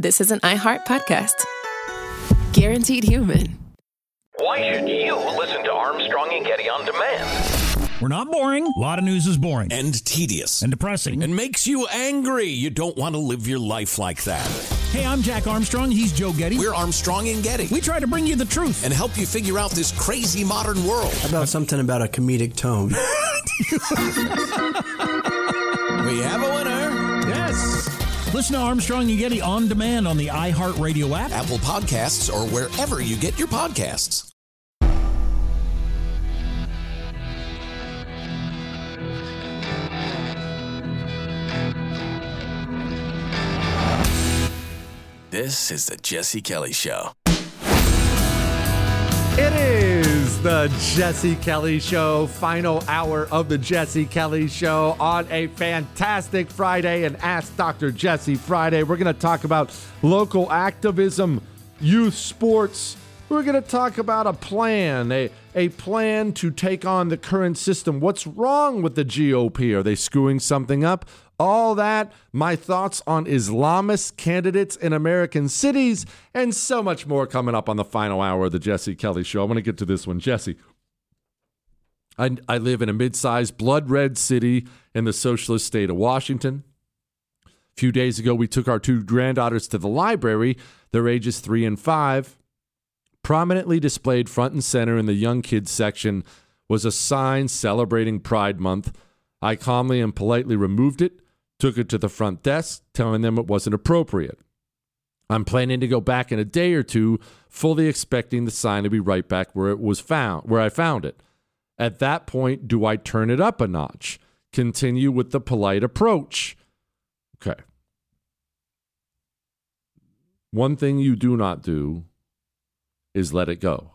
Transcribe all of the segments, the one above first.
this is an iHeart podcast. Guaranteed human. Why should you listen to Armstrong and Getty on demand? We're not boring. A lot of news is boring. And tedious. And depressing. And makes you angry. You don't want to live your life like that. Hey, I'm Jack Armstrong. He's Joe Getty. We're Armstrong and Getty. We try to bring you the truth. And help you figure out this crazy modern world. How about something about a comedic tone? We have a winner. Yes. Listen to Armstrong and Getty on demand on the iHeartRadio app, Apple Podcasts, or wherever you get your podcasts. This is the Jesse Kelly Show. It is the Jesse Kelly Show, final hour of the Jesse Kelly Show on a fantastic Friday, and Ask Dr. Jesse Friday. We're going to talk about local activism, youth sports. We're going to talk about a plan, a plan to take on the current system. What's wrong with the GOP? Are they screwing something up? All that, my thoughts on Islamist candidates in American cities, and so much more coming up on the final hour of the Jesse Kelly Show. I'm going to get to this one. Jesse, I live in a mid-sized blood red city in the socialist state of Washington. A few days ago, we took our two granddaughters to the library. Their ages 3 and 5. Prominently displayed front and center in the young kids section was a sign celebrating Pride Month. I calmly and politely removed it, took it to the front desk, telling them it wasn't appropriate. I'm planning to go back in a day or two, fully expecting the sign to be right back where I found it. At that point, do I turn it up a notch? Continue with the polite approach? Okay. One thing you do not do is let it go.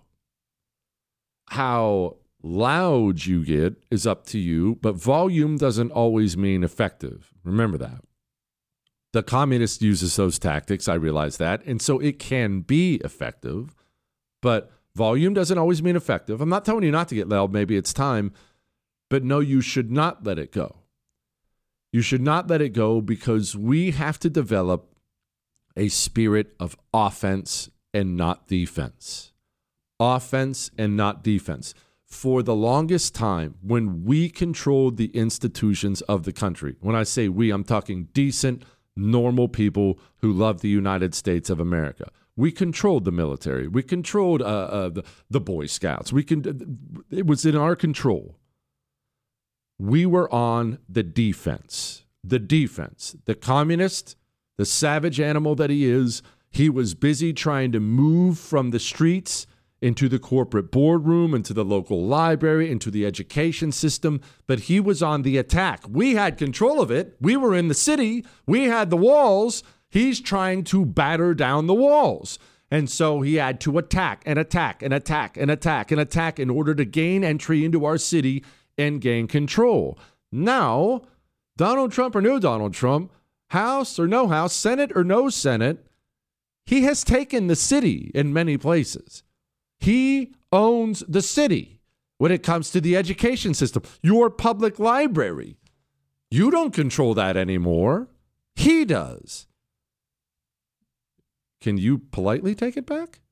How loud you get is up to you, but volume doesn't always mean effective. Remember that. The communist uses those tactics, I realize that, and so it can be effective, but volume doesn't always mean effective. I'm not telling you not to get loud, maybe it's time, but no, you should not let it go. You should not let it go because we have to develop a spirit of offense and not defense. Offense and not defense. For the longest time, when we controlled the institutions of the country, when I say we, I'm talking decent, normal people who love the United States of America. We controlled the military. We controlled the Boy Scouts. It was in our control. We were on the defense. The defense. The communist, the savage animal that he is, he was busy trying to move from the streets into the corporate boardroom, into the local library, into the education system, but he was on the attack. We had control of it. We were in the city. We had the walls. He's trying to batter down the walls. And so he had to attack and attack and attack and attack and attack in order to gain entry into our city and gain control. Now, Donald Trump or no Donald Trump, House or no House, Senate or no Senate, he has taken the city in many places. He owns the city when it comes to the education system. Your public library. You don't control that anymore. He does. Can you politely take it back?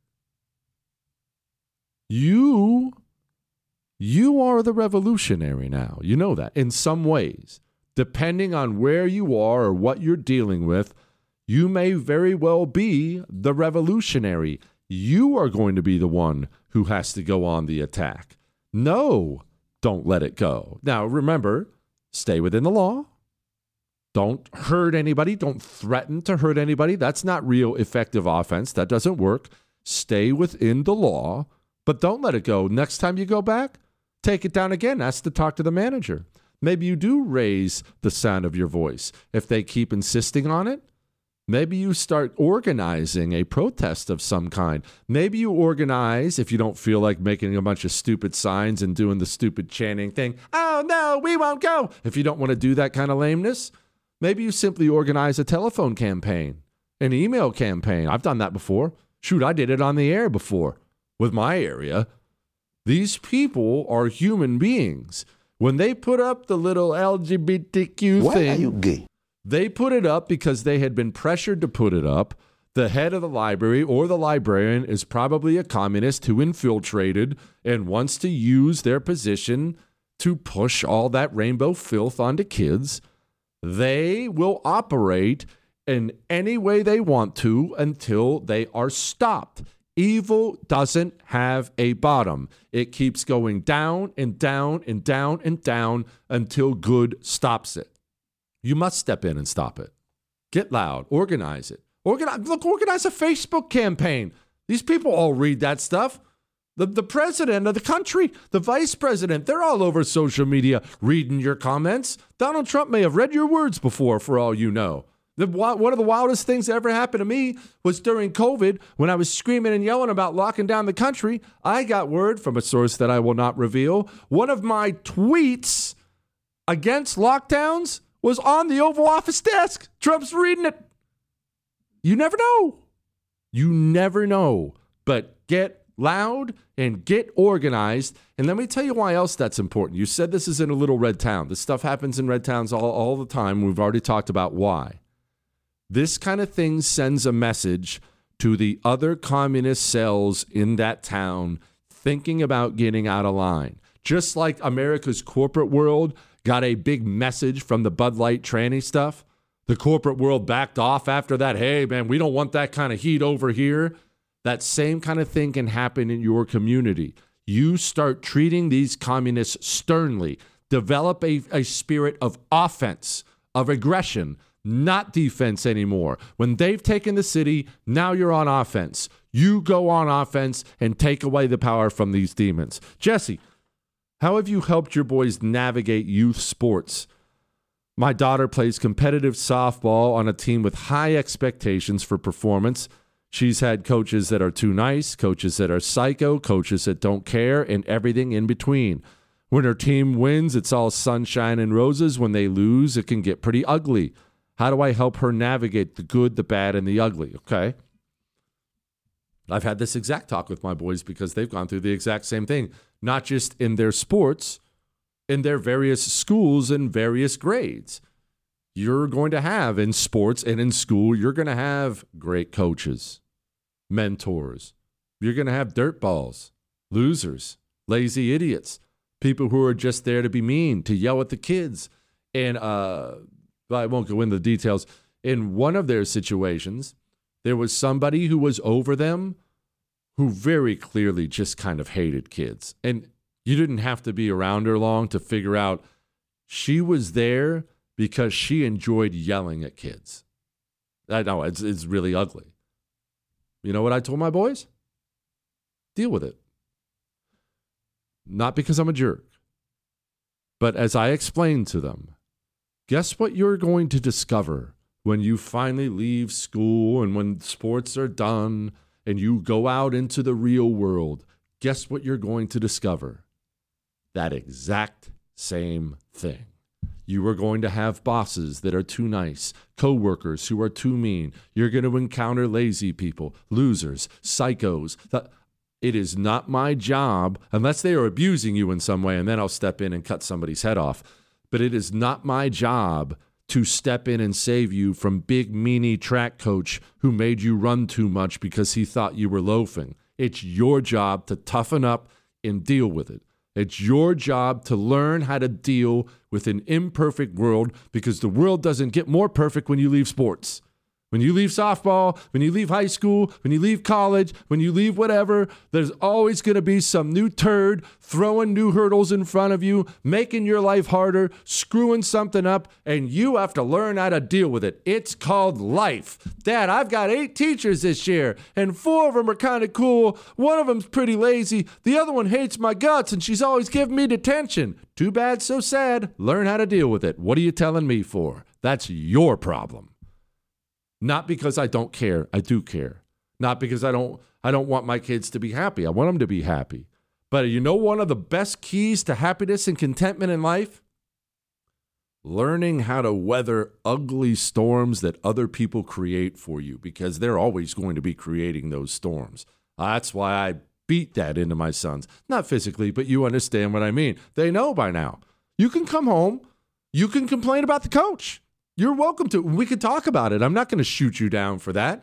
You are the revolutionary now. You know that in some ways. Depending on where you are or what you're dealing with, you may very well be the revolutionary. You are going to be the one who has to go on the attack. No, don't let it go. Now, remember, stay within the law. Don't hurt anybody. Don't threaten to hurt anybody. That's not real effective offense. That doesn't work. Stay within the law, but don't let it go. Next time you go back, take it down again. Ask to talk to the manager. Maybe you do raise the sound of your voice. If they keep insisting on it, maybe you start organizing a protest of some kind. Maybe you organize, if you don't feel like making a bunch of stupid signs and doing the stupid chanting thing, oh, no, we won't go. If you don't want to do that kind of lameness, maybe you simply organize a telephone campaign, an email campaign. I've done that before. Shoot, I did it on the air before with my area. These people are human beings. When they put up the little LGBTQ thing. Why are you gay? They put it up because they had been pressured to put it up. The head of the library or the librarian is probably a communist who infiltrated and wants to use their position to push all that rainbow filth onto kids. They will operate in any way they want to until they are stopped. Evil doesn't have a bottom. It keeps going down and down and down and down until good stops it. You must step in and stop it. Get loud. Organize it. Organize a Facebook campaign. These people all read that stuff. The president of the country, the vice president, they're all over social media reading your comments. Donald Trump may have read your words before, for all you know. One of the wildest things that ever happened to me was during COVID when I was screaming and yelling about locking down the country. I got word from a source that I will not reveal. One of my tweets against lockdowns was on the Oval Office desk. Trump's reading it. You never know. You never know. But get loud and get organized. And let me tell you why else that's important. You said this is in a little red town. This stuff happens in red towns all the time. We've already talked about why. This kind of thing sends a message to the other communist cells in that town thinking about getting out of line. Just like America's corporate world got a big message from the Bud Light tranny stuff. The corporate world backed off after that. Hey, man, we don't want that kind of heat over here. That same kind of thing can happen in your community. You start treating these communists sternly. Develop a spirit of offense, of aggression, not defense anymore. When they've taken the city, now you're on offense. You go on offense and take away the power from these demons. Jesse, how have you helped your boys navigate youth sports? My daughter plays competitive softball on a team with high expectations for performance. She's had coaches that are too nice, coaches that are psycho, coaches that don't care, and everything in between. When her team wins, it's all sunshine and roses. When they lose, it can get pretty ugly. How do I help her navigate the good, the bad, and the ugly? Okay. I've had this exact talk with my boys because they've gone through the exact same thing, not just in their sports, in their various schools and various grades. You're going to have in sports and in school, you're going to have great coaches, mentors. You're going to have dirtballs, losers, lazy idiots, people who are just there to be mean, to yell at the kids. And I won't go into the details. In one of their situations, there was somebody who was over them who very clearly just kind of hated kids. And you didn't have to be around her long to figure out she was there because she enjoyed yelling at kids. I know, it's really ugly. You know what I told my boys? Deal with it. Not because I'm a jerk, but as I explained to them, guess what you're going to discover when you finally leave school and when sports are done and you go out into the real world? Guess what you're going to discover? That exact same thing. You are going to have bosses that are too nice, coworkers who are too mean. You're going to encounter lazy people, losers, psychos. It is not my job, unless they are abusing you in some way, and then I'll step in and cut somebody's head off. But it is not my job to step in and save you from big meanie track coach who made you run too much because he thought you were loafing. It's your job to toughen up and deal with it. It's your job to learn how to deal with an imperfect world because the world doesn't get more perfect when you leave sports. When you leave softball, when you leave high school, when you leave college, when you leave whatever, there's always going to be some new turd throwing new hurdles in front of you, making your life harder, screwing something up, and you have to learn how to deal with it. It's called life. Dad, I've got 8 teachers this year, and 4 of them are kind of cool. One of them's pretty lazy. The other one hates my guts, and she's always giving me detention. Too bad, so sad. Learn how to deal with it. What are you telling me for? That's your problem. Not because I don't care. I do care. Not because I don't want my kids to be happy. I want them to be happy. But you know one of the best keys to happiness and contentment in life? Learning how to weather ugly storms that other people create for you, because they're always going to be creating those storms. That's why I beat that into my sons. Not physically, but you understand what I mean. They know by now. You can come home. You can complain about the coach. You're welcome to. We could talk about it. I'm not going to shoot you down for that.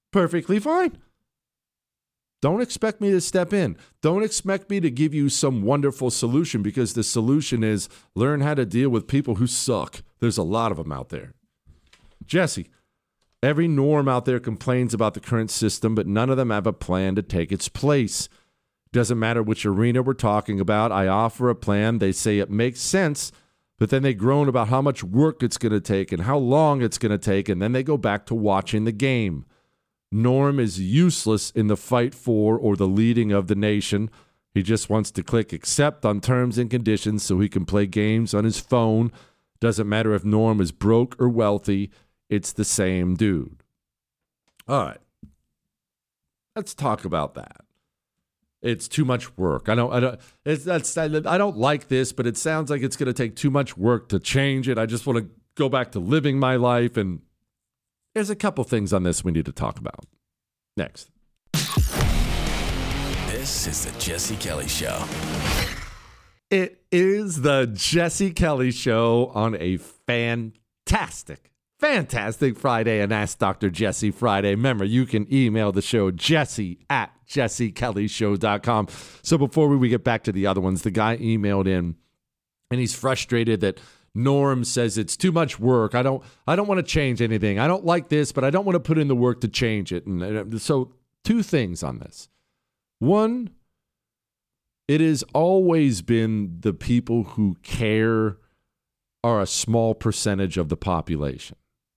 Perfectly fine. Don't expect me to step in. Don't expect me to give you some wonderful solution, because the solution is learn how to deal with people who suck. There's a lot of them out there. Jesse, every norm out there complains about the current system, but none of them have a plan to take its place. Doesn't matter which arena we're talking about. I offer a plan. They say it makes sense, but then they groan about how much work it's going to take and how long it's going to take, and then they go back to watching the game. Norm is useless in the fight for or the leading of the nation. He just wants to click accept on terms and conditions so he can play games on his phone. Doesn't matter if Norm is broke or wealthy. It's the same dude. All right. Let's talk about that. It's too much work. I don't like this, but it sounds like it's going to take too much work to change it. I just want to go back to living my life, and there's a couple things on this we need to talk about. Next. This is the Jesse Kelly Show. It is the Jesse Kelly Show on a fantastic Friday, and Ask Dr. Jesse Friday. Remember, you can email the show, jesse@jessekellyshow.com. So before we get back to the other ones, the guy emailed in, and he's frustrated that Norm says it's too much work. I don't want to change anything. I don't like this, but I don't want to put in the work to change it. And so two things on this. One, it has always been the people who care are a small percentage of the population.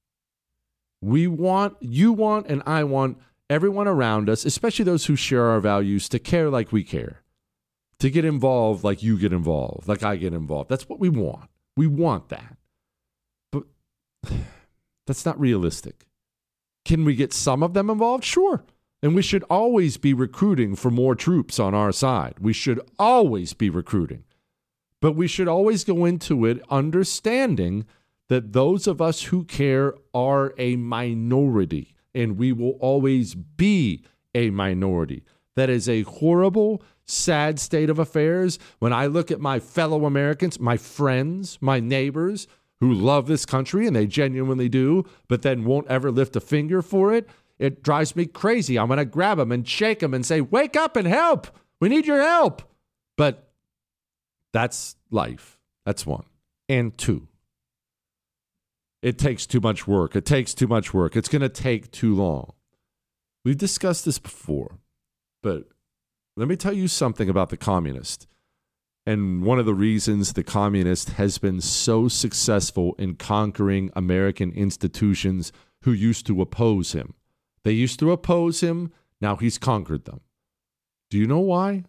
You want, and I want everyone around us, especially those who share our values, to care like we care, to get involved like you get involved, like I get involved. That's what we want. We want that. But that's not realistic. Can we get some of them involved? Sure. And we should always be recruiting for more troops on our side. We should always be recruiting. But we should always go into it understanding that those of us who care are a minority, and we will always be a minority. That is a horrible, sad state of affairs. When I look at my fellow Americans, my friends, my neighbors who love this country, and they genuinely do, but then won't ever lift a finger for it, it drives me crazy. I'm going to grab them and shake them and say, wake up and help. We need your help. But that's life. That's one. And two, it takes too much work. It takes too much work. It's going to take too long. We've discussed this before, but let me tell you something about the communist. And one of the reasons the communist has been so successful in conquering American institutions who used to oppose him. They used to oppose him. Now he's conquered them. Do you know why?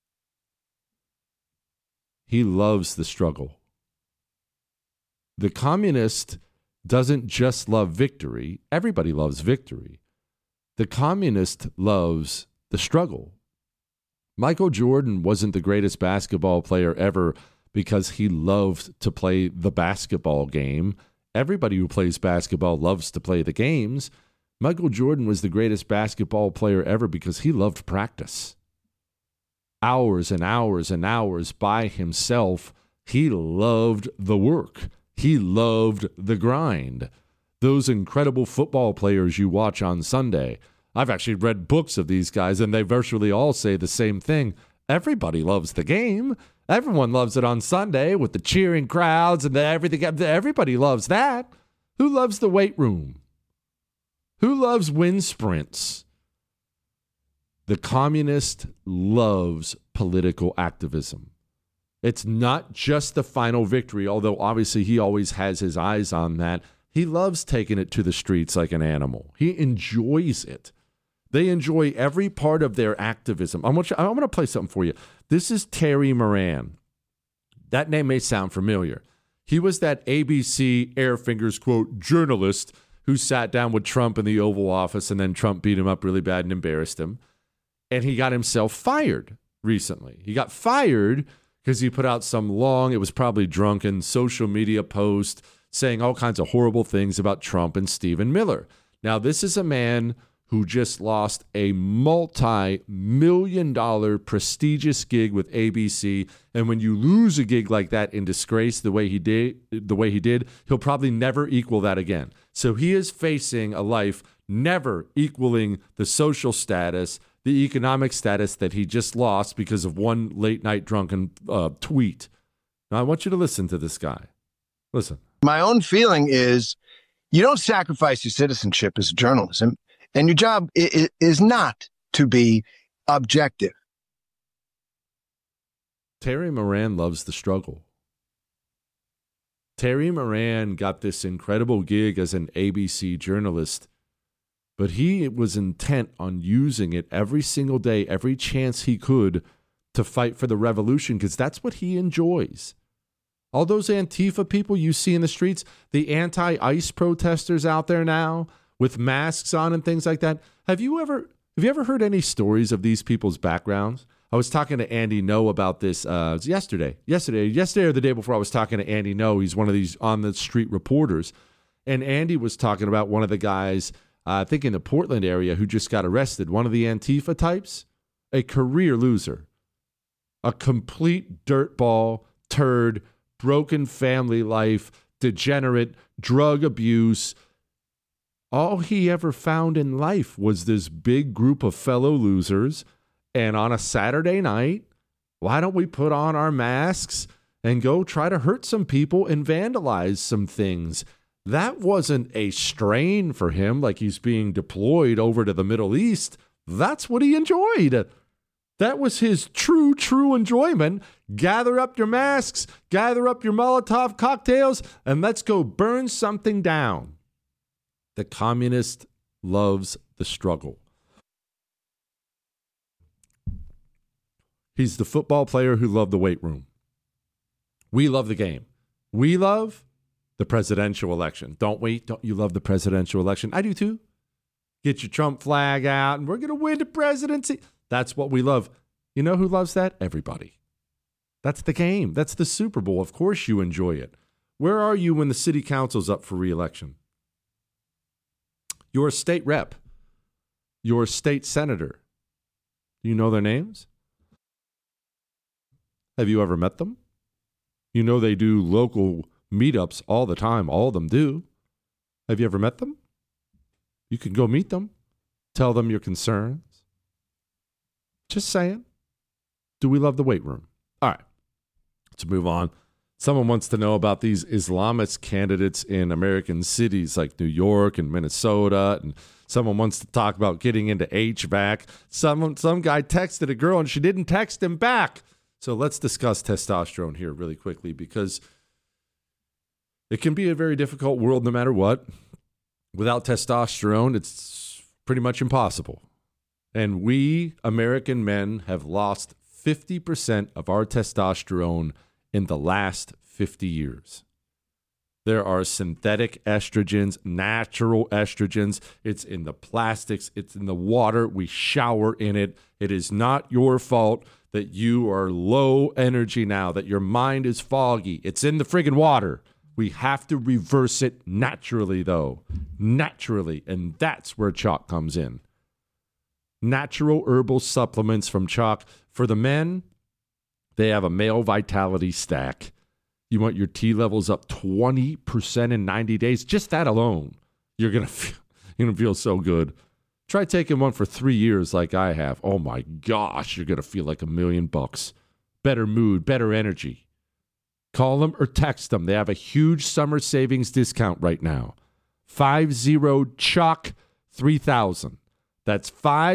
He loves the struggle. The communist doesn't just love victory. Everybody loves victory. The communist loves the struggle. Michael Jordan wasn't the greatest basketball player ever because he loved to play the basketball game. Everybody who plays basketball loves to play the games. Michael Jordan was the greatest basketball player ever because he loved practice. Hours and hours and hours by himself. He loved the work. He loved the grind. Those incredible football players you watch on Sunday. I've actually read books of these guys, and they virtually all say the same thing. Everybody loves the game. Everyone loves it on Sunday with the cheering crowds and everything. Everybody loves that. Who loves the weight room? Who loves wind sprints? The communist loves political activism. It's not just the final victory, although obviously he always has his eyes on that. He loves taking it to the streets like an animal. He enjoys it. They enjoy every part of their activism. I'm going to play something for you. This is Terry Moran. That name may sound familiar. He was that ABC air fingers quote journalist who sat down with Trump in the Oval Office, and then Trump beat him up really bad and embarrassed him. And he got himself fired recently. He got fired because he put out some long, it was probably drunken, social media post saying all kinds of horrible things about Trump and Stephen Miller. Now, this is a man who just lost a multi-million-dollar prestigious gig with ABC. And when you lose a gig like that in disgrace the way he did, he'll probably never equal that again. So he is facing a life never equaling the social status, the economic status that he just lost because of one late-night drunken tweet. Now, I want you to listen to this guy. Listen. My own feeling is you don't sacrifice your citizenship as journalism, and your job is not to be objective. Terry Moran loves the struggle. Terry Moran got this incredible gig as an ABC journalist, but he was intent on using it every single day, every chance he could to fight for the revolution, because that's what he enjoys. All those Antifa people you see in the streets, the anti-ICE protesters out there now with masks on and things like that. Have you ever heard any stories of these people's backgrounds? I was talking to Andy No about this yesterday or the day before. I was talking to Andy No. He's one of these on the street reporters. And Andy was talking about one of the guys, I think in the Portland area, who just got arrested. One of the Antifa types, a career loser, a complete dirtball, turd, broken family life, degenerate, drug abuse. All he ever found in life was this big group of fellow losers. And on a Saturday night, why don't we put on our masks and go try to hurt some people and vandalize some things? That wasn't a strain for him, like he's being deployed over to the Middle East. That's what he enjoyed. That was his true enjoyment. Gather up your masks, gather up your Molotov cocktails, and let's go burn something down. The communist loves the struggle. He's the football player who loved the weight room. We love the game. We love the presidential election, don't we? Don't you love the presidential election? I do too. Get your Trump flag out and we're going to win the presidency. That's what we love. You know who loves that? Everybody. That's the game. That's the Super Bowl. Of course you enjoy it. Where are you when the city council's up for re-election? You're a state rep. You're a state senator. Do you know their names? Have you ever met them? You know they do local meetups all the time. All of them do. Have you ever met them? You can go meet them. Tell them your concerns. Just saying. Do we love the weight room? All right. Let's move on. Someone wants to know about these Islamist candidates in American cities like New York and Minnesota. And someone wants to talk about getting into HVAC. Some guy texted a girl and she didn't text him back. So let's discuss testosterone here really quickly, because it can be a very difficult world no matter what. Without testosterone, it's pretty much impossible. And we American men have lost 50% of our testosterone in the last 50 years. There are synthetic estrogens, natural estrogens. It's in the plastics. It's in the water. We shower in it. It is not your fault that you are low energy now, that your mind is foggy. It's in the friggin' water. We have to reverse it naturally, though. Naturally. And that's where Choq comes in. Natural herbal supplements from Choq. For the men, they have a male vitality stack. You want your T levels up 20% in 90 days. Just that alone, you're gonna feel so good. Try taking one for 3 years like I have. Oh my gosh, you're gonna feel like $1 million. Better mood, better energy. Call them or text them. They have a huge summer savings discount right now. 50-CHOQ-3000. That's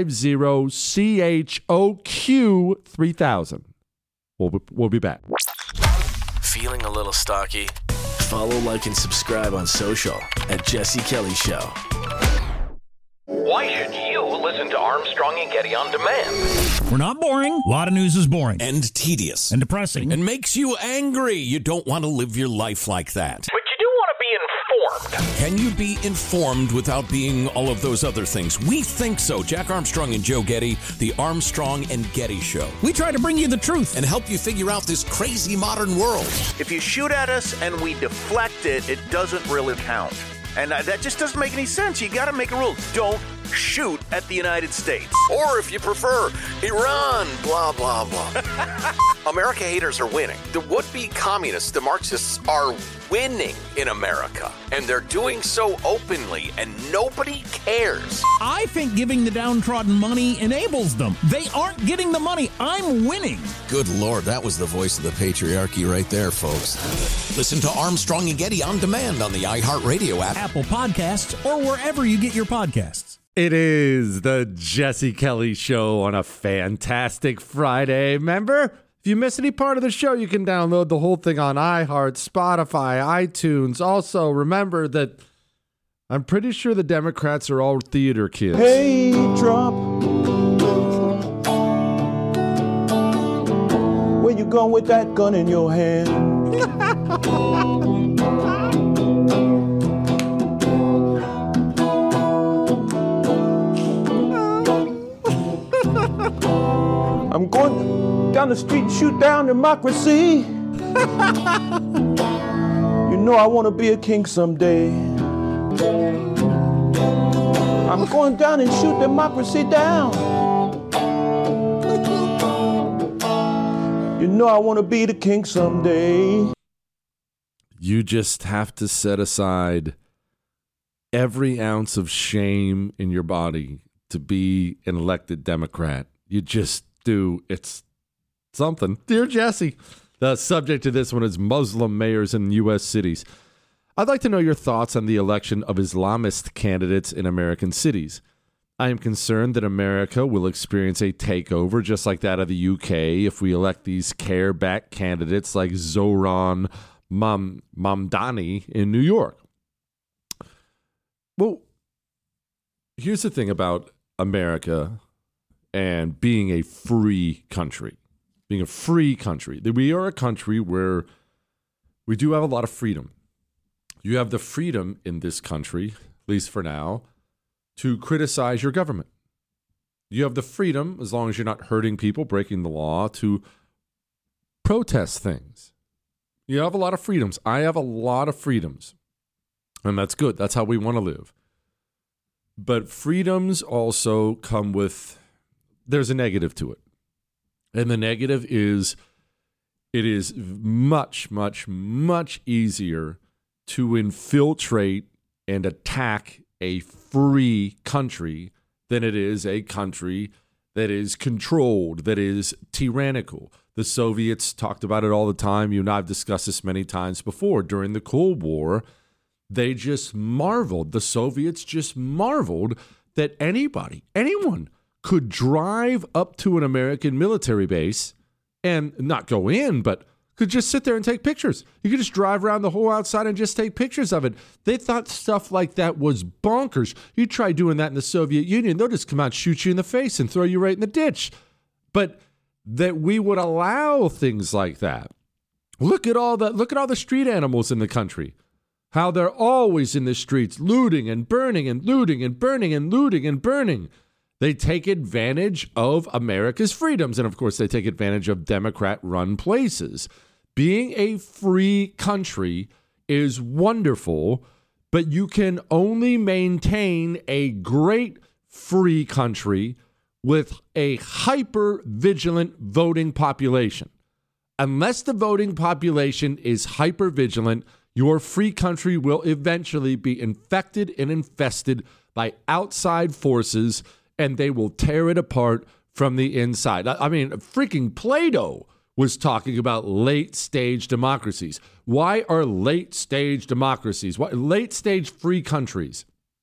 50-CHOQ-3000. We'll be back. Feeling a little stocky? Follow, like, and subscribe on social at Jesse Kelly Show. Why should you listen to Armstrong and Getty on demand? We're not boring. A lot of news is boring. And tedious. And depressing. And makes you angry. You don't want to live your life like that. But you do want to be informed. Can you be informed without being all of those other things? We think so. Jack Armstrong and Joe Getty, the Armstrong and Getty Show. We try to bring you the truth and help you figure out this crazy modern world. If you shoot at us and we deflect it, it doesn't really count. And that just doesn't make any sense. You got to make a rule. Don't shoot at the United States. Or if you prefer, Iran, blah, blah, blah. America haters are winning. The would-be communists, the Marxists, are winning in America. And they're doing so openly, and nobody cares. I think giving the downtrodden money enables them. They aren't getting the money. I'm winning. Good Lord, that was the voice of the patriarchy right there, folks. Listen to Armstrong and Getty on demand on the iHeartRadio app, Apple Podcasts, or wherever you get your podcasts. It is the Jesse Kelly Show on a fantastic Friday. Remember, if you miss any part of the show, you can download the whole thing on iHeart, Spotify, iTunes. Also, remember that I'm pretty sure the Democrats are all theater kids. Hey, Trump, where you going with that gun in your hand? I'm going down the street and shoot down democracy. You know I want to be a king someday. I'm going down and shoot democracy down. You know I want to be the king someday. You just have to set aside every ounce of shame in your body to be an elected Democrat. You just do. It's something. Dear Jesse, the subject of this one is Muslim mayors in U.S. cities. I'd like to know your thoughts on the election of Islamist candidates in American cities. I am concerned that America will experience a takeover just like that of the UK if we elect these care-back candidates like Zohran Mamdani in New York. Well, here's the thing about America and being a free country. Being a free country. We are a country where we do have a lot of freedom. You have the freedom in this country, at least for now, to criticize your government. You have the freedom, as long as you're not hurting people, breaking the law, to protest things. You have a lot of freedoms. I have a lot of freedoms. And that's good. That's how we want to live. But freedoms also come with, there's a negative to it. And the negative is it is much, much, much easier to infiltrate and attack a free country than it is a country that is controlled, that is tyrannical. The Soviets talked about it all the time. You and I have discussed this many times before. During the Cold War, they just marveled. The Soviets just marveled that anyone could drive up to an American military base and not go in, but could just sit there and take pictures. You could just drive around the whole outside and just take pictures of it. They thought stuff like that was bonkers. You try doing that in the Soviet Union, they'll just come out, shoot you in the face, and throw you right in the ditch. But that we would allow things like that. Look at all the street animals in the country. How they're always in the streets looting and burning and looting and burning and looting and burning. They take advantage of America's freedoms. And of course, they take advantage of Democrat-run places. Being a free country is wonderful, but you can only maintain a great free country with a hyper-vigilant voting population. Unless the voting population is hyper-vigilant, your free country will eventually be infected and infested by outside forces, and they will tear it apart from the inside. I mean, freaking Plato was talking about late-stage democracies. Why are late-stage democracies, late-stage free countries,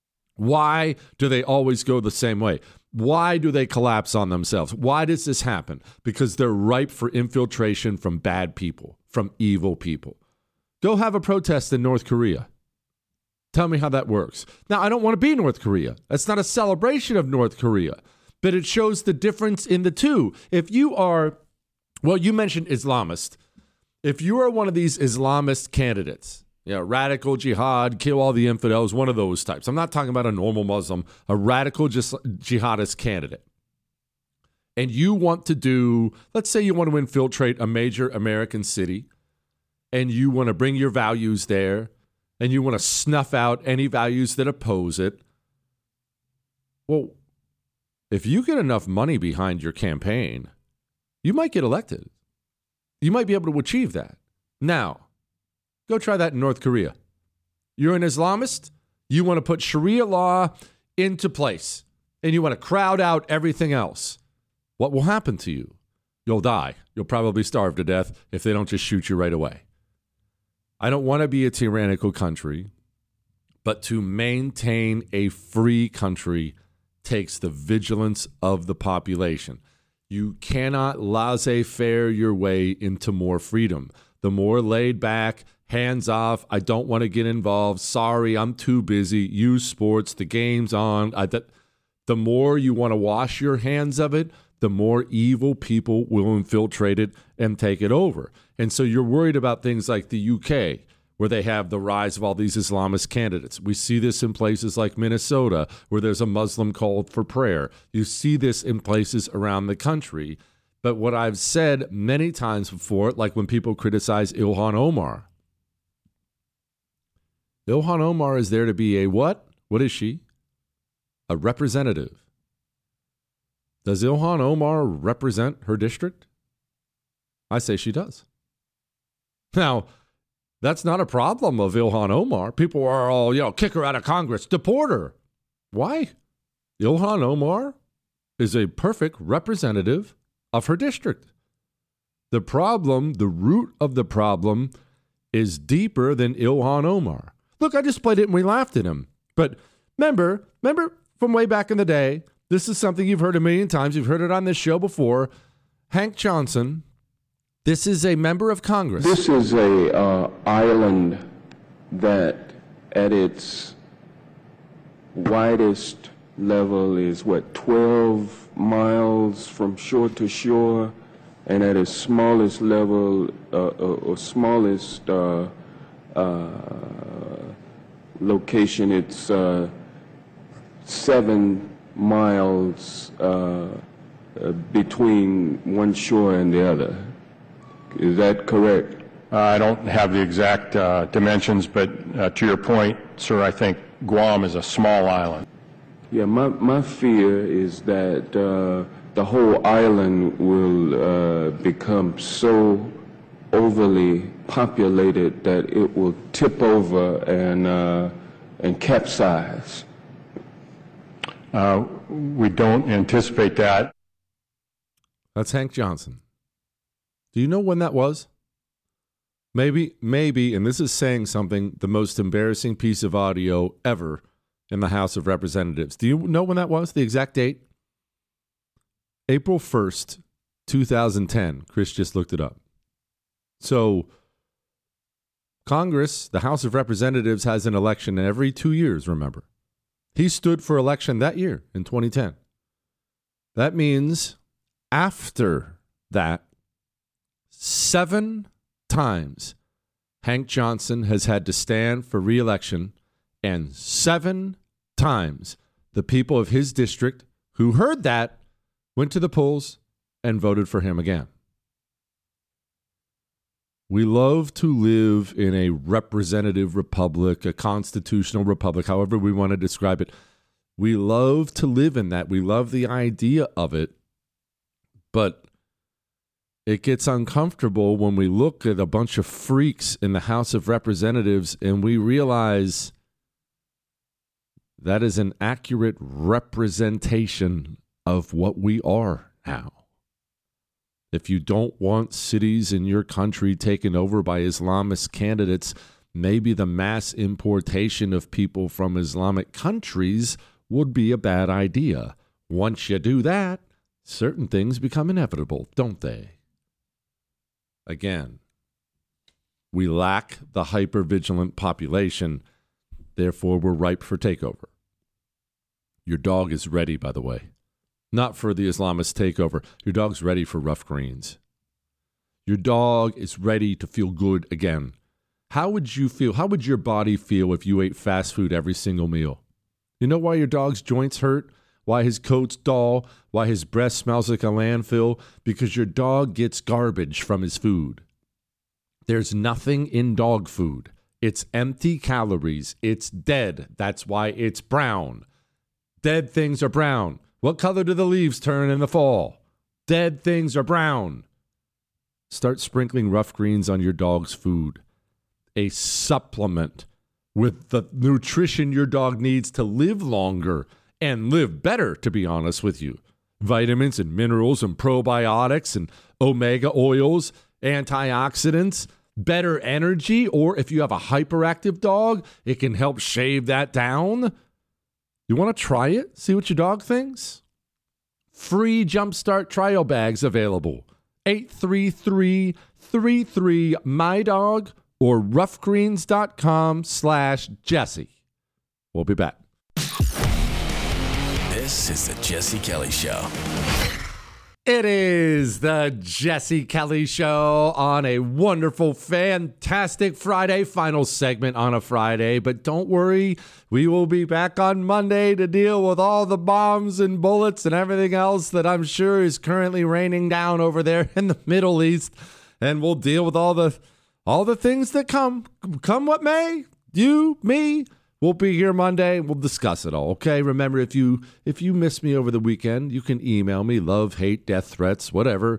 why do they always go the same way? Why do they collapse on themselves? Why does this happen? Because they're ripe for infiltration from bad people, from evil people. Go have a protest in North Korea. Tell me how that works. Now, I don't want to be North Korea. That's not a celebration of North Korea, but it shows the difference in the two. If you are, well, you mentioned Islamist. If you are one of these Islamist candidates, radical jihad, kill all the infidels, one of those types. I'm not talking about a normal Muslim, a radical jihadist candidate. And you want to do, let's say you want to infiltrate a major American city, and you want to bring your values there, and you want to snuff out any values that oppose it. Well, if you get enough money behind your campaign, you might get elected. You might be able to achieve that. Now, go try that in North Korea. You're an Islamist. You want to put Sharia law into place, and you want to crowd out everything else. What will happen to you? You'll die. You'll probably starve to death if they don't just shoot you right away. I don't want to be a tyrannical country, but to maintain a free country takes the vigilance of the population. You cannot laissez-faire your way into more freedom. The more laid back, hands off, I don't want to get involved, sorry, I'm too busy, use sports, the game's on. The more you want to wash your hands of it, the more evil people will infiltrate it and take it over. And so you're worried about things like the UK, where they have the rise of all these Islamist candidates. We see this in places like Minnesota, where there's a Muslim call for prayer. You see this in places around the country. But what I've said many times before, like when people criticize Ilhan Omar. Ilhan Omar is there to be a what? What is she? A representative. Does Ilhan Omar represent her district? I say she does. Now, that's not a problem of Ilhan Omar. People are all, kick her out of Congress, deport her. Why? Ilhan Omar is a perfect representative of her district. The problem, the root of the problem, is deeper than Ilhan Omar. Look, I just played it and we laughed at him. But remember from way back in the day, this is something you've heard a million times. You've heard it on this show before. Hank Johnson, this is a member of Congress. This is a island that at its widest level is 12 miles from shore to shore, and at its smallest level or smallest location, it's 7 miles between one shore and the other. Is that correct? I don't have the exact dimensions, but to your point, sir, I think Guam is a small island. Yeah, my fear is that the whole island will become so overly populated that it will tip over and capsize. We don't anticipate that. That's Hank Johnson. Do you know when that was? Maybe, and this is saying something, the most embarrassing piece of audio ever in the House of Representatives. Do you know when that was, the exact date? April 1st, 2010. Chris just looked it up. So Congress, the House of Representatives, has an election every 2 years, remember. He stood for election that year in 2010. That means after that, 7 times Hank Johnson has had to stand for re-election, and 7 times the people of his district who heard that went to the polls and voted for him again. We love to live in a representative republic, a constitutional republic, however we want to describe it. We love to live in that. We love the idea of it. But it gets uncomfortable when we look at a bunch of freaks in the House of Representatives and we realize that is an accurate representation of what we are now. If you don't want cities in your country taken over by Islamist candidates, maybe the mass importation of people from Islamic countries would be a bad idea. Once you do that, certain things become inevitable, don't they? Again, we lack the hyper-vigilant population, therefore we're ripe for takeover. Your dog is ready, by the way. Not for the Islamist takeover. Your dog's ready for rough greens. Your dog is ready to feel good again. How would you feel? How would your body feel if you ate fast food every single meal? You know why your dog's joints hurt? Why his coat's dull? Why his breath smells like a landfill? Because your dog gets garbage from his food. There's nothing in dog food. It's empty calories. It's dead. That's why it's brown. Dead things are brown. What color do the leaves turn in the fall? Dead things are brown. Start sprinkling Rough Greens on your dog's food. A supplement with the nutrition your dog needs to live longer and live better, to be honest with you. Vitamins and minerals and probiotics and omega oils, antioxidants, better energy, or if you have a hyperactive dog, it can help shave that down. You want to try it? See what your dog thinks? Free Jumpstart trial bags available. 833-33-MyDog or roughgreens.com/Jesse. We'll be back. This is the Jesse Kelly Show. It is the Jesse Kelly Show on a wonderful, fantastic Friday, final segment on a Friday. But don't worry, we will be back on Monday to deal with all the bombs and bullets and everything else that I'm sure is currently raining down over there in the Middle East. And we'll deal with all the things that come what may. You, me. We'll be here Monday. We'll discuss it all, okay? Remember, if you miss me over the weekend, you can email me, love, hate, death threats, whatever,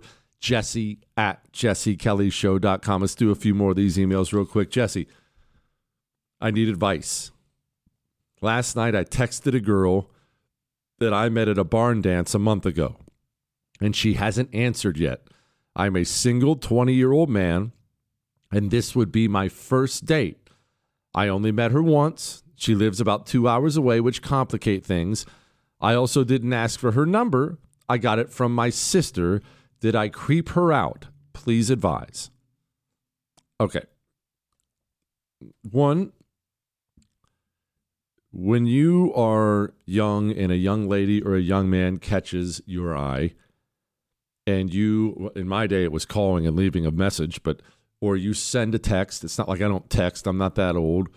Jesse@jessekellyshow.com. Let's do a few more of these emails real quick. Jesse, I need advice. Last night, I texted a girl that I met at a barn dance a month ago, and she hasn't answered yet. I'm a single 20-year-old man, and this would be my first date. I only met her once. She lives about 2 hours away, which complicate things. I also didn't ask for her number. I got it from my sister. Did I creep her out? Please advise. Okay. One, when you are young and a young lady or a young man catches your eye, and you, in my day, it was calling and leaving a message, or you send a text. It's not like I don't text. I'm not that old.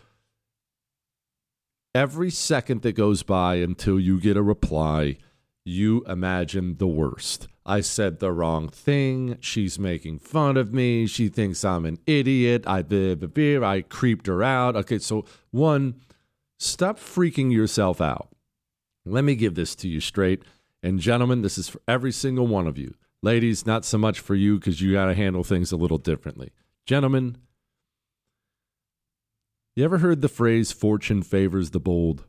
Every second that goes by until you get a reply, you imagine the worst. I said the wrong thing. She's making fun of me. She thinks I'm an idiot. I creeped her out. Okay, so one, stop freaking yourself out. Let me give this to you straight. And gentlemen, this is for every single one of you. Ladies, not so much for you because you got to handle things a little differently. Gentlemen, you ever heard the phrase, fortune favors the bold?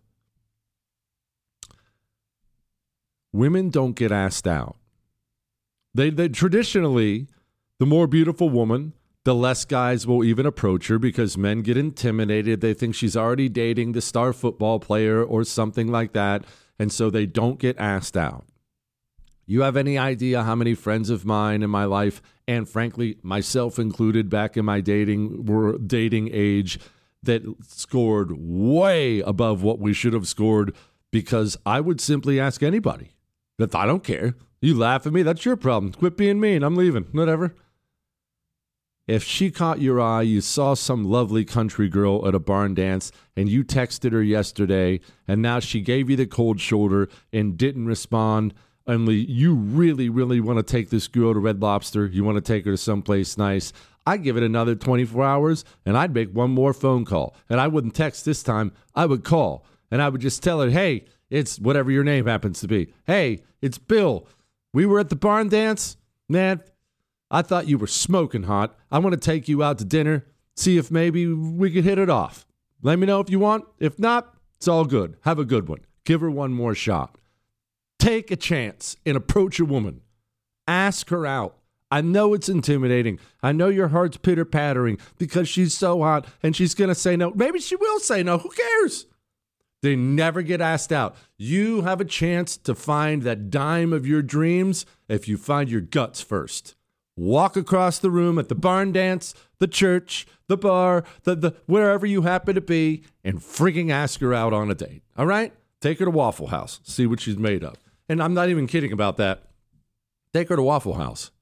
Women don't get asked out. They traditionally, the more beautiful woman, the less guys will even approach her because men get intimidated. They think she's already dating the star football player or something like that, and so they don't get asked out. You have any idea how many friends of mine in my life, and frankly, myself included back in my dating age, that scored way above what we should have scored because I would simply ask anybody. That I don't care. You laugh at me, that's your problem. Quit being mean. I'm leaving. Whatever. If she caught your eye, you saw some lovely country girl at a barn dance, and you texted her yesterday, and now she gave you the cold shoulder and didn't respond, only you really, really want to take this girl to Red Lobster, you want to take her to someplace nice, I'd give it another 24 hours, and I'd make one more phone call. And I wouldn't text this time. I would call, and I would just tell her, hey, it's whatever your name happens to be. Hey, it's Bill. We were at the barn dance. Man, I thought you were smoking hot. I want to take you out to dinner, see if maybe we could hit it off. Let me know if you want. If not, it's all good. Have a good one. Give her one more shot. Take a chance and approach a woman. Ask her out. I know it's intimidating. I know your heart's pitter-pattering because she's so hot and she's going to say no. Maybe she will say no. Who cares? They never get asked out. You have a chance to find that dime of your dreams if you find your guts first. Walk across the room at the barn dance, the church, the bar, the wherever you happen to be, and freaking ask her out on a date. All right? Take her to Waffle House. See what she's made of. And I'm not even kidding about that. Take her to Waffle House.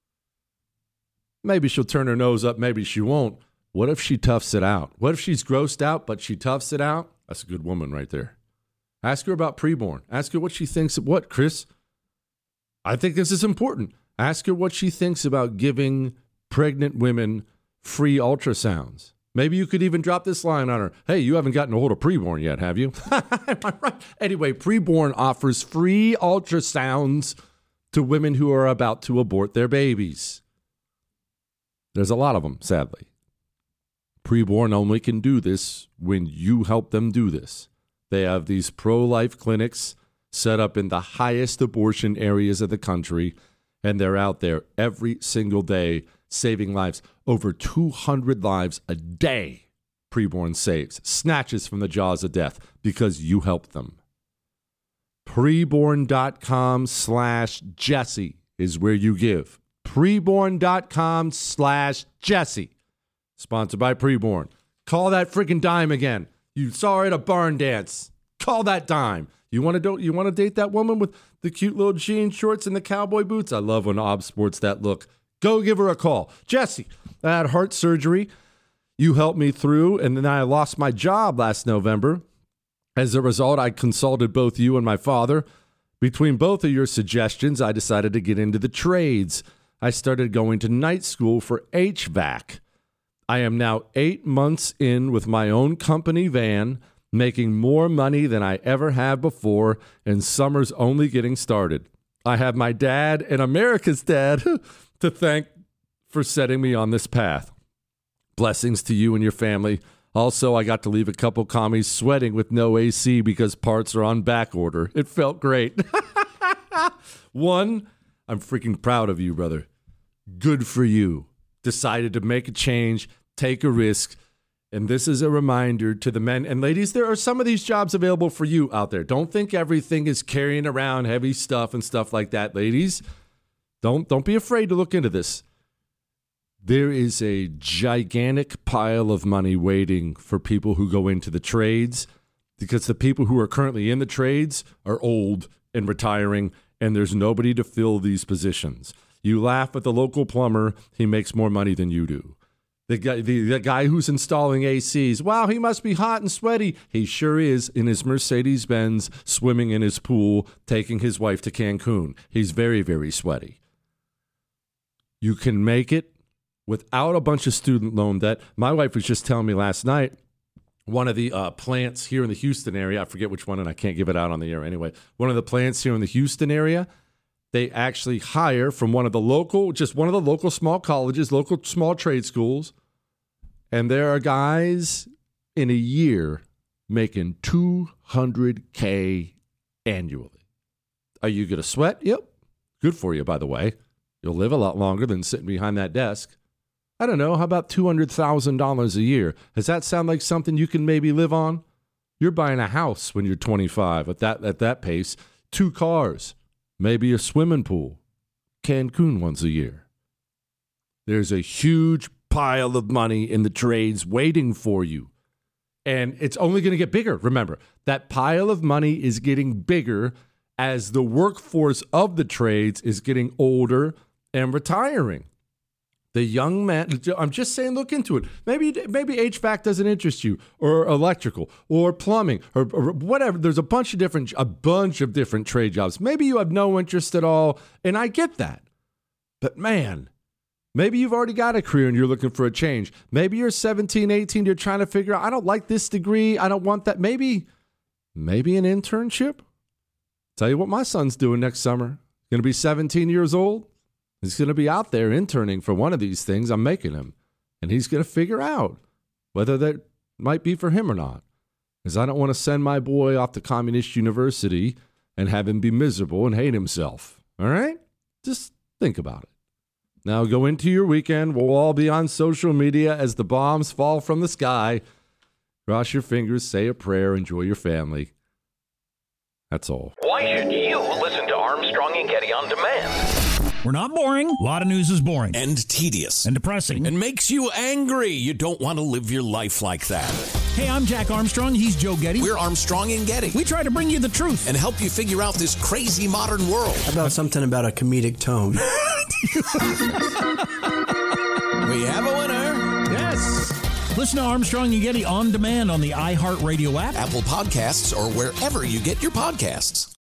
Maybe she'll turn her nose up. Maybe she won't. What if she toughs it out? What if she's grossed out, but she toughs it out? That's a good woman right there. Ask her about preborn. Ask her what she thinks of what, Chris? I think this is important. Ask her what she thinks about giving pregnant women free ultrasounds. Maybe you could even drop this line on her. Hey, you haven't gotten a hold of Preborn yet, have you? Am I right? Anyway, Preborn offers free ultrasounds to women who are about to abort their babies. There's a lot of them, sadly. Preborn only can do this when you help them do this. They have these pro-life clinics set up in the highest abortion areas of the country, and they're out there every single day saving lives. Over 200 lives a day Preborn saves, snatches from the jaws of death because you help them. Preborn.com/Jesse is where you give. Preborn.com/Jesse. Sponsored by Preborn. Call that freaking dime again. You saw her at a barn dance. Call that dime. You want to date that woman with the cute little jean shorts and the cowboy boots? I love when Ob sports that look. Go give her a call. Jesse, I had heart surgery. You helped me through, and then I lost my job last November. As a result, I consulted both you and my father. Between both of your suggestions, I decided to get into the trades. I started going to night school for HVAC. I am now 8 months in with my own company van, making more money than I ever have before, and summer's only getting started. I have my dad and America's dad to thank for setting me on this path. Blessings to you and your family. Also, I got to leave a couple commies sweating with no AC because parts are on back order. It felt great. One, I'm freaking proud of you, brother. Good for you. Decided to make a change, take a risk. And this is a reminder to the men and ladies, there are some of these jobs available for you out there. Don't think everything is carrying around heavy stuff and stuff like that, ladies. Don't be afraid to look into this. There is a gigantic pile of money waiting for people who go into the trades because the people who are currently in the trades are old and retiring, and there's nobody to fill these positions. You laugh at the local plumber, he makes more money than you do. The guy who's installing ACs, wow, he must be hot and sweaty. He sure is in his Mercedes-Benz, swimming in his pool, taking his wife to Cancun. He's very, very sweaty. You can make it without a bunch of student loan debt. My wife was just telling me last night, one of the plants here in the Houston area, I forget which one, and I can't give it out on the air anyway. One of the plants here in the Houston area, they actually hire from one of the local small colleges, local small trade schools, and there are guys in a year making $200K annually. Are you going to sweat? Yep. Good for you, by the way. You'll live a lot longer than sitting behind that desk. I don't know. How about $200,000 a year? Does that sound like something you can maybe live on? You're buying a house when you're 25 at that pace. 2 cars, maybe a swimming pool. Cancun once a year. There's a huge pile of money in the trades waiting for you. And it's only going to get bigger. Remember, that pile of money is getting bigger as the workforce of the trades is getting older and retiring. The young man, I'm just saying, look into it. Maybe HVAC doesn't interest you, or electrical, or plumbing, or whatever. There's a bunch of different trade jobs. Maybe you have no interest at all, and I get that. But man, maybe you've already got a career and you're looking for a change. Maybe you're 17, 18, you're trying to figure out, I don't like this degree, I don't want that. Maybe an internship? Tell you what my son's doing next summer. Going to be 17 years old. He's going to be out there interning for one of these things I'm making him. And he's going to figure out whether that might be for him or not. Because I don't want to send my boy off to communist university and have him be miserable and hate himself. All right? Just think about it. Now go into your weekend. We'll all be on social media as the bombs fall from the sky. Cross your fingers, say a prayer, enjoy your family. That's all. Why should you listen to Armstrong and Getty on demand? We're not boring. A lot of news is boring. And tedious. And depressing. And makes you angry. You don't want to live your life like that. Hey, I'm Jack Armstrong. He's Joe Getty. We're Armstrong and Getty. We try to bring you the truth. And help you figure out this crazy modern world. How about something about a comedic tone? We have a winner. Yes. Listen to Armstrong and Getty on demand on the iHeartRadio app, Apple Podcasts, or wherever you get your podcasts.